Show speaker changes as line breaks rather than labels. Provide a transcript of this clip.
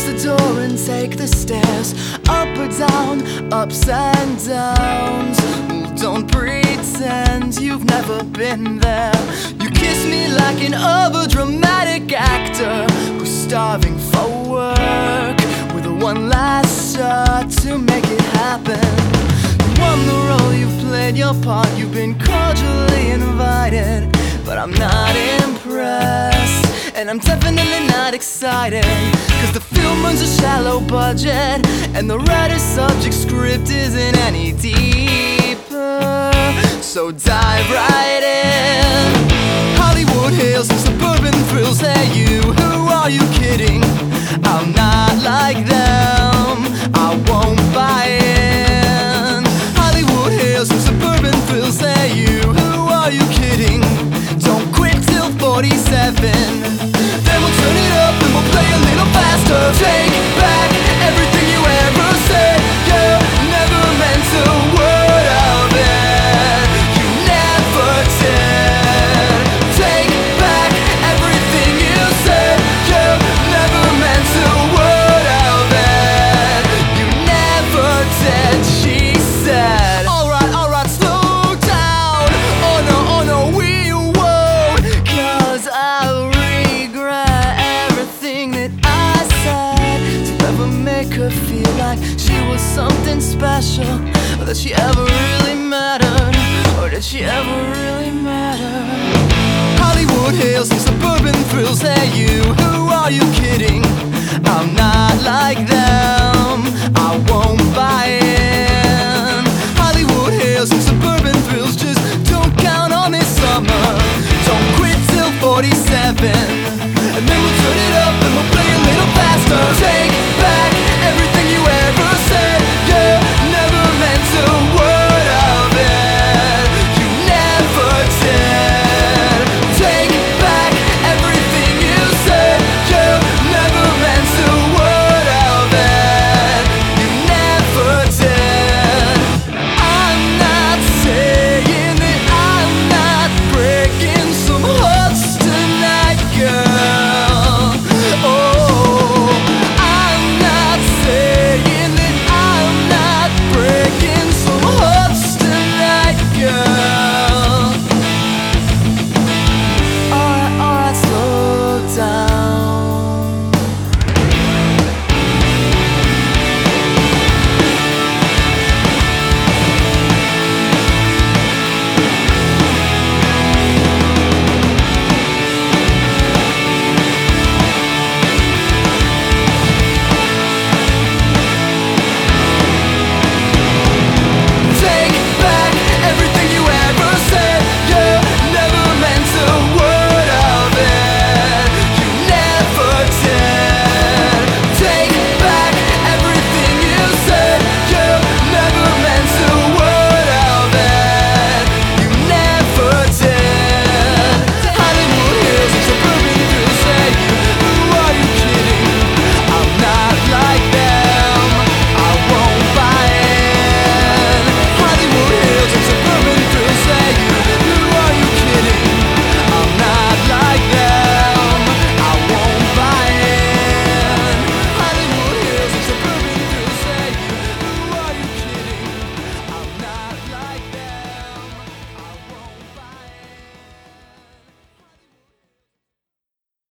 Close the door and take the stairs. Up or down, ups and downs. Don't pretend you've never been there. You kiss me like an overdramatic actor who's starving for work, with one last shot to make it happen. You won the role, you've played your part, you've been cordially invited, but I'm not impressed, and I'm definitely not excited, cause the film runs a shallow budget, and the writer's subject script isn't any deeper. So dive right in. Hollywood Hills and suburban thrills. Hey you, who are you kidding? I'm not like them, I won't buy in. Hollywood Hills and suburban thrills. Hey you, who are you kidding? Don't quit till 47. Then we'll turn it up and we'll play a little faster. Take back everything you ever said. You never meant a word of it. You never did. Take back everything you said. You never meant a word of it. You never did, she said. Alright, slow down. Oh no, we won't. Cause I regret everything that I said to ever make her feel like she was something special, or that she ever really mattered, or did she ever really matter? Hollywood Hills and suburban thrills. Hey you, who are you kidding? I'm not like them, I won't buy in. Hollywood Hills and suburban thrills. Just don't count on this summer. Don't quit till 47.